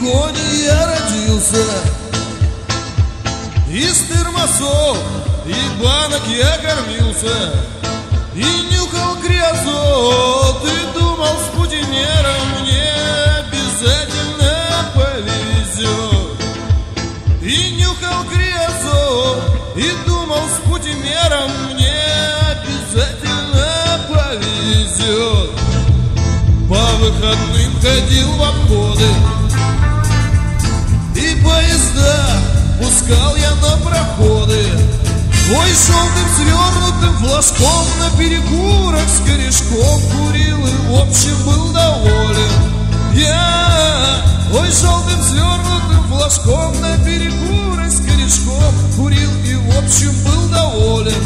регионе я родился. Из термосов и банок я кормился, и нюхал грязот, и думал, с путинером мне обязательно повезет. И нюхал грязот, и думал, с путинером мне обязательно повезет. По выходным ходил в обходы, и поезда пускал я на проходы. Ой, желтым свернутым флажком на перекурах с корешком курил и в общем был доволен. Я, ой, желтым свернутым флажком на перекурах с корешком курил и в общем был доволен.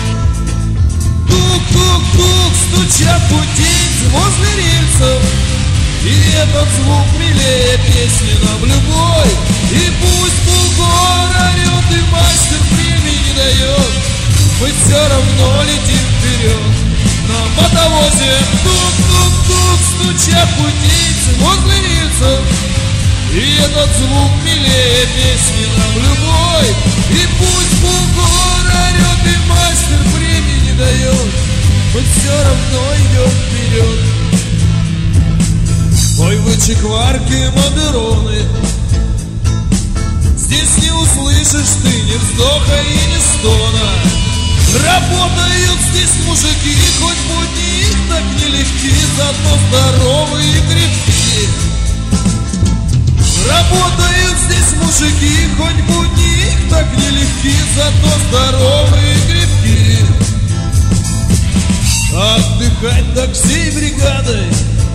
Тук-тук-тук стучат путейцы возле рельсов, и этот звук милее песни нам любой. И пусть булгор орет и мастер времени дает, мы все равно летим вперед на мотовозе. Тук-тук-тук стучат путейцы возле рельсов, и этот звук милее песни нам любой. И пусть булгор орет и мастер времени дает, мы все равно идем вперед. Ой, вы чекварки, модероны, здесь не услышишь ты ни вздоха и ни стона. Работают здесь мужики, хоть будни их так нелегки, зато здоровые и крепкие. Работают здесь мужики, хоть будни их так нелегки, зато здоровые и крепкие. Отдыхать так всей бригадой,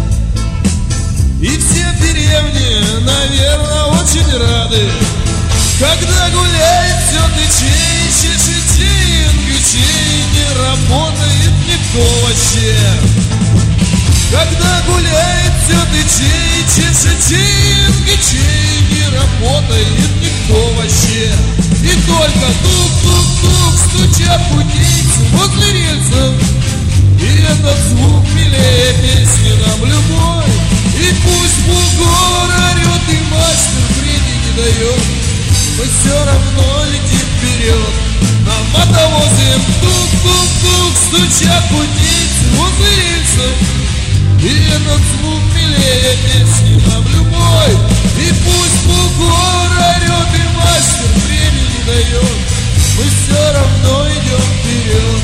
и все в деревне, наверное, очень рады, когда гуляет все тычей, чешетей, ингичей, не работает никто вообще. Когда гуляет все тычей, чешетей, ингичей, не работает никто вообще. И только тук-тук-тук стучат путейцы возле рельсов, и этот звук милее песни нам любой. И пусть бугор орет и мастер времени дает, мы все равно летим вперед на мотовозе. Тук-тук-тук стучат путейцы возле рельсов, и этот звук милее песни нам любой. И пусть бугор орет и мастер времени дает, мы все равно идем вперед.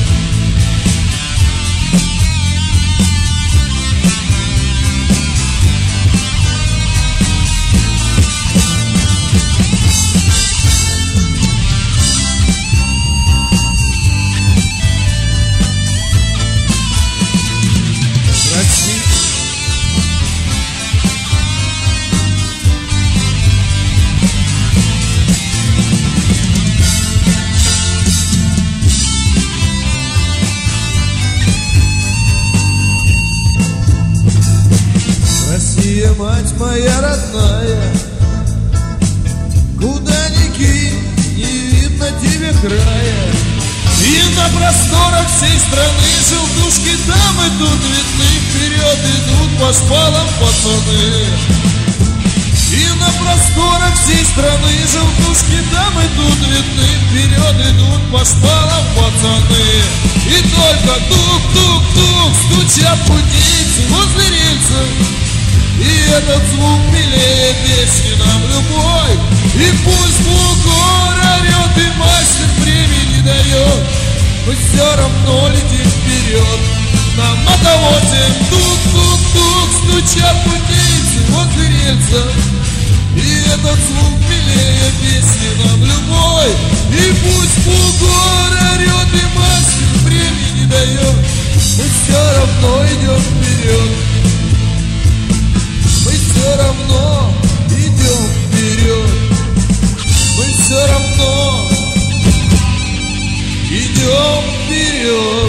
Россия, мать моя родная, куда ни кинь, не видно тебе края. И на просторах всей страны желтушки там идут видны, вперед идут по шпалам пацаны. И на просторах всей страны желтушки там идут видны, вперед идут по шпалам пацаны. И только тук-тук-тук стучат путейцы возле рельсов, и этот звук милее песни нам любой. И пусть бугор орет и мастер времени дает, мы все равно летим вперед на мотовозе. Тук-тук-тук стучат путейцы возле рельсов, и этот звук милее песни нам любой. И пусть бугор орет и мастер времени дает, мы все равно идем вперед. Мы все равно идем вперед, мы все равно идем вперед.